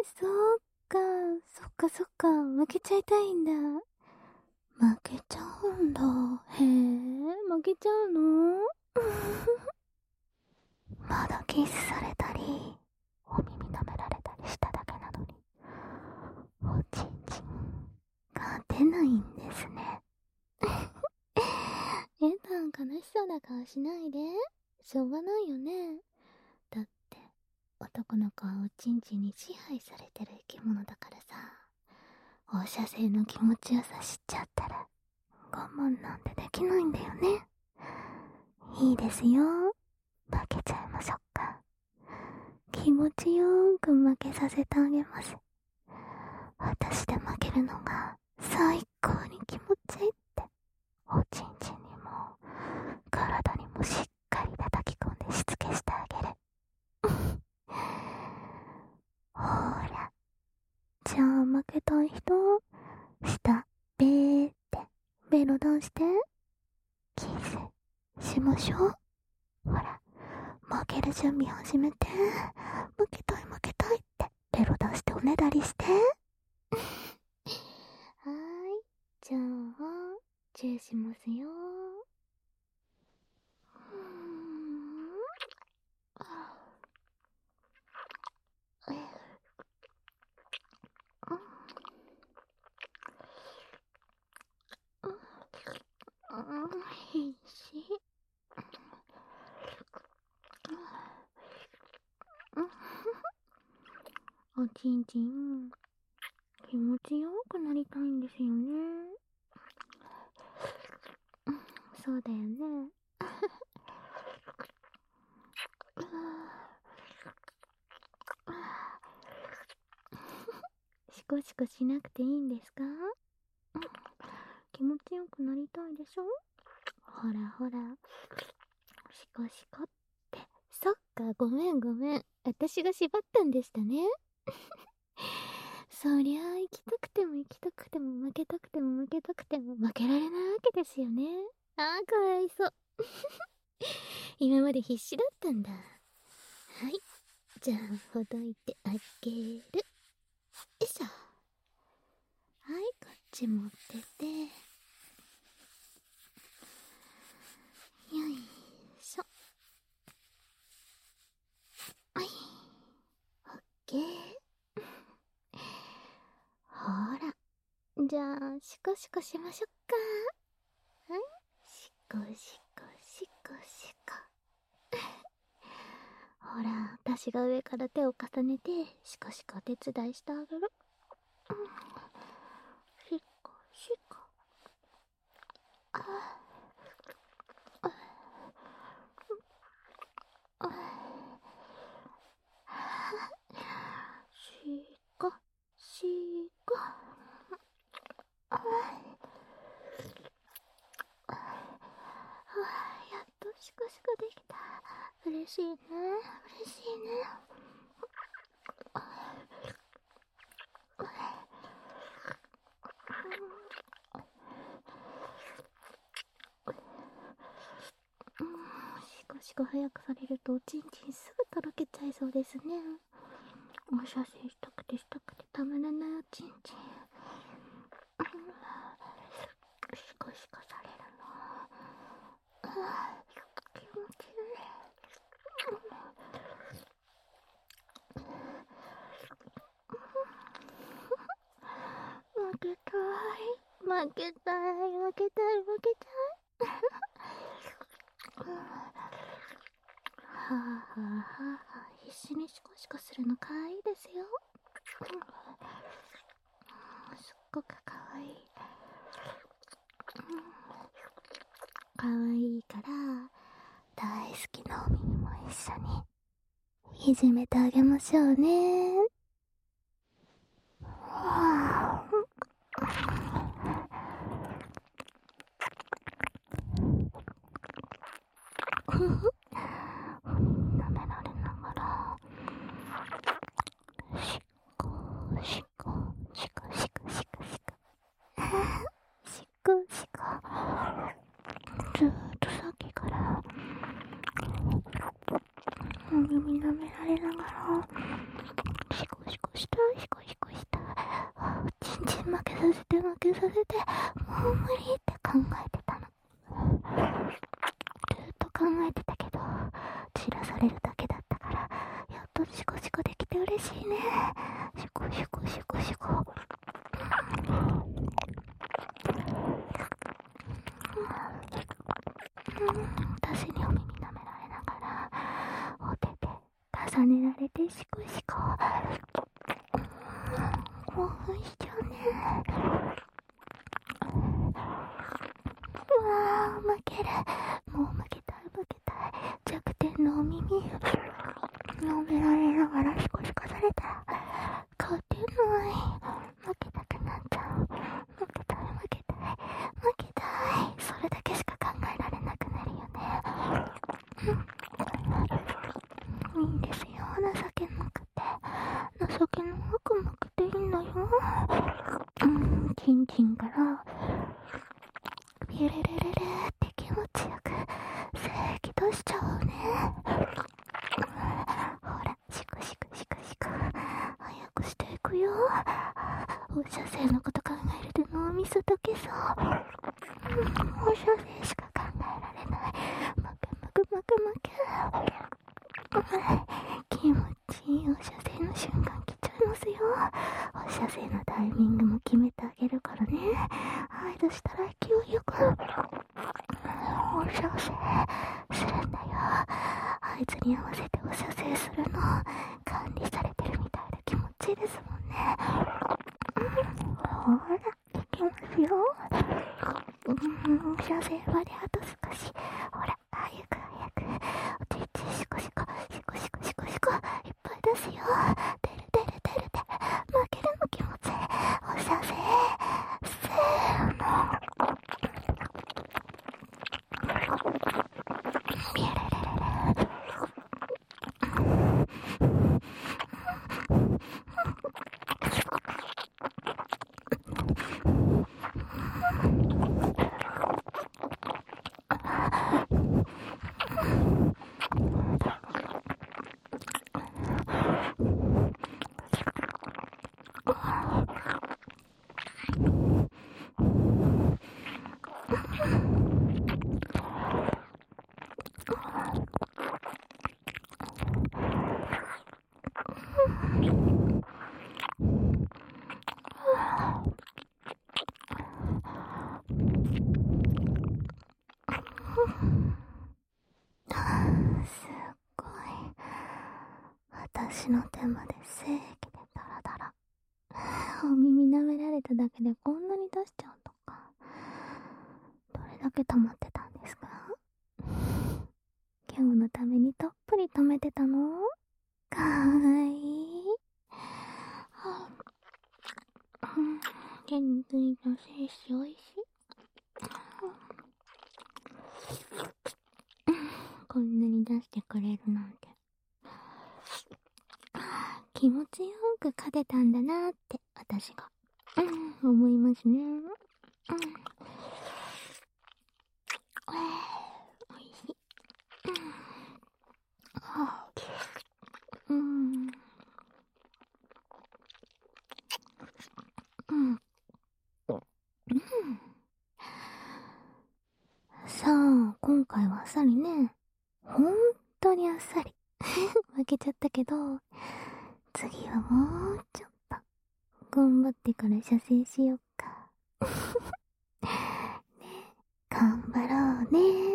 そっか、そっかそっか、負けちゃいたいんだ。負けちゃうんだ。へえ、負けちゃうの？まだキスされたり、お耳舐められたりしただけなのに、おちんちん、勝てないんですね。えだ、悲しそうな顔しないで。しょうがないよね。だって、男の子はおちんちんに支配されてる生き物だからさ。放射性の気持ちよさ知っちゃったら、我慢なんてできないんだよね。いいですよ。負けちゃいましょうか。気持ちよーく負けさせてあげます。私で負けるのが最高に気持ちいいって、おちんちんにも体にもしっかり叩き込んでしつけしてあげる。ほーら、じゃあ負けたい人、下べーってベロ出してキスしましょう。ほら、負ける準備始めて。負けたい負けたいってベロ出しておねだりして。はーい、じゃあチューしますよ。必死。おちんちん、気持ちよくなりたいんですよね。そうだよね。シコシコしなくていいんですか？気持ちよくなりたいでしょ？ほらほら、シコシコって。そっか、ごめんごめん。私が縛ったんでしたね。そりゃあ、行きたくても行きたくても負けたくても負けたくても負けられないわけですよね。ああ、かわいそう。今まで必死だったんだ。はい。じゃあ、ほどいてあげる。よいしょ。はい、こっち持ってて。よいしょ。はい。オッケー。ほら。じゃあ、シコシコしましょっか。はい。シコシコシコシコ。ほら、私が上から手を重ねて、シコシコ手伝いしてあげる。シコシコ。ああ。あしこしこ。ああ、やっとシコシコできた。嬉しいね、嬉しいね。シコシコ早くされるとおちんちんすぐとろけちゃいそうですね。お写真したくてしたくてたまらないおちんちん。シコシコされるの。気持ちいい。負けたい負けたい負けたい負けたい。はあはあはあはあ、必死にシコシコするのかわいいですよ。すっごくかわいい。かわいいから大好きなお耳も一緒にいじめてあげましょうね。はあ、舐められながらシコシコシコシコシコシコシコシコ、ずーっとさっきからお耳舐められながらシコシコしたいけさせて、もう無理って考えてたの。ずっと考えてたけど、散らされるだけだったから、やっとシコシコできて嬉しいね。シコシコシコシコ。私にお耳舐められながら、お手で重ねられてシコシコ。興奮しちゃうね。うわー、負ける。もう負けたい。弱点のお耳舐められながらシコシコされたら勝てない。負けたくなっちゃう。負けたい。それだけしか考えられなくなるよね。いいんですよ、情けなくていいんだよ。チンチンからビレレレレって気持ちよく精液出しちゃうね。ほら、シクシク早くしていくよ。放射線のこと考えると脳みそ溶けそう。放射線しか考えられない。負け。気持ちいい放射線の瞬間来ちゃいますよ。放射線のタイミングも決めてあげるからね。はい、そしたら勢いよく放射線するんだよ。あいつに合わせて放射線するの管理されてるみたいで気持ちいいですもんね。ほら、いきますよ。放射線まであと少し。ほら、早く。おちちシコシコいっぱい出すよ。出る。負けるの気持ちいい。放射線せーの。ビレレレレ。すっごい。私の手まで精液でダラダラ。お耳舐められただけでこんなに出しちゃうとか。どれだけ溜まってたんですか？今日のためにたっぷり溜めてたの？かわいい。天然の精子おいしい。こんなに出してくれるなんて。気持ちよく勝てたんだなーって私が、思いますね。おいしい。さあ、今回はあっさりね。ほんとにあっさり。負けちゃったけど、次はもうちょっと頑張ってから射精しよっか。ね、頑張ろうね。